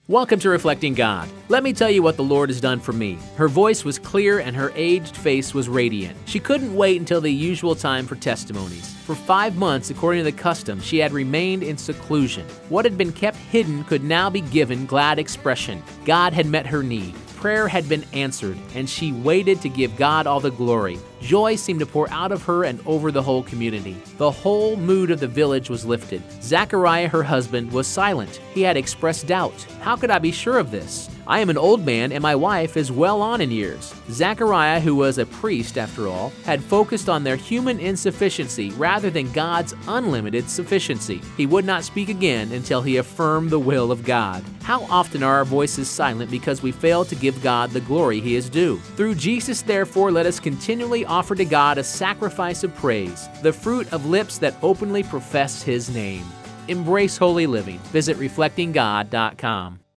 Welcome to Reflecting God. Let me tell you what the Lord has done for me. Her voice was clear and her aged face was radiant. She couldn't wait until the usual time for testimonies. For 5 months, according to the custom, she had remained in seclusion. What had been kept hidden could now be given glad expression. God had met her need. Prayer had been answered, and she waited to give God all the glory. Joy seemed to pour out of her and over the whole community. The whole mood of the village was lifted. Zechariah, her husband, was silent. He had expressed doubt. How could I be sure of this? I am an old man, and my wife is well on in years. Zechariah, who was a priest after all, had focused on their human insufficiency rather than God's unlimited sufficiency. He would not speak again until he affirmed the will of God. How often are our voices silent because we fail to give God the glory he is due? Through Jesus, therefore, let us continually offer to God a sacrifice of praise, the fruit of lips that openly profess his name. Embrace holy living. Visit reflectinggod.com.